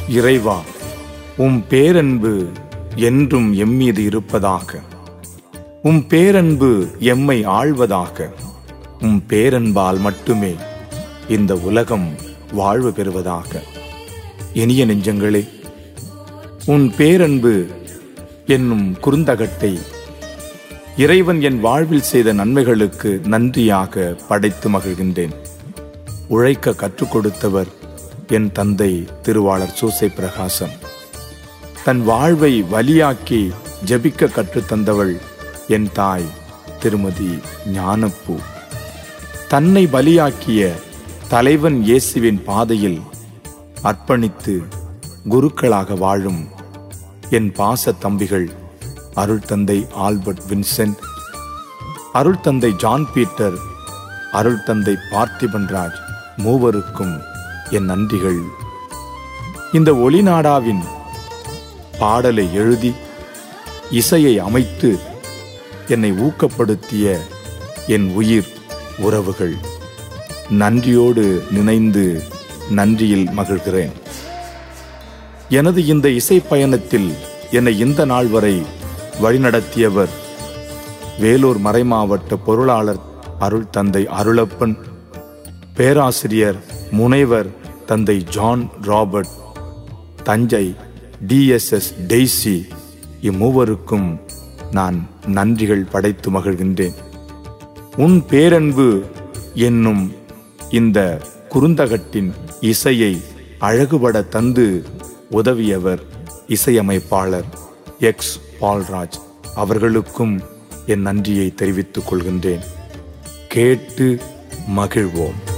இறைவா, பேரன்பு என்றும் எம்மீது இருப்பதாக. பேரன்பு எம்மை ஆள்வதாக. பேரன்பால் மட்டுமே இந்த உலகம் வாழ்வு பெறுவதாக. இனிய நெஞ்சங்களே, பேரன்பு என்னும் குறுந்தகட்டை இறைவன் என் வாழ்வில் செய்த நன்மைகளுக்கு நன்றியாக படைத்து மகிழ்கின்றேன். உழைக்க கற்றுக் கொடுத்தவர் என் தந்தை திருவாளர் சூசை பிரகாசம். தன் வாழ்வை வலியாக்கி ஜெபிக்க கற்றுத்தந்தவள் என் தாய் திருமதி ஞானப்பூ. தன்னை பலியாக்கிய தலைவன் இயேசுவின் பாதையில் அர்ப்பணித்து குருக்களாக வாழும் என் பாச தம்பிகள் அருள் தந்தை ஆல்பர்ட் வின்சென்ட், அருள் தந்தை ஜான் பீட்டர், அருள் தந்தை பார்த்திபன்ராஜ் மூவருக்கும் என் நன்றிகள். இந்த ஒளிநாடாவின் பாடலை எழுதி இசையை அமைத்து என்னை ஊக்கப்படுத்திய என் உயிர் உறவுகள் நன்றியோடு நினைந்து நன்றியில் மகிழ்கிறேன். எனது இந்த இசை பயணத்தில் என்னை இந்த நாள் வரை வழிநடத்தியவர் வேலூர் மறைமாவட்ட பொருளாளர் அருள் தந்தை அருளப்பன், பேராசிரியர் முனைவர் தந்தை John Robert, Thanjai TSS Daisy, இம்மூவருக்கும் நான் நன்றிகள் படைத்து மகிழ்கின்றேன். பேரன்பு என்னும் இந்த குறுந்தகட்டின் இசையை அழகுபட தந்து உதவியவர் இசையமைப்பாளர் எக்ஸ் பால்ராஜ் அவர்களுக்கும் என் நன்றியை தெரிவித்துக் கொள்கின்றேன். கேட்டு மகிழ்வோம்.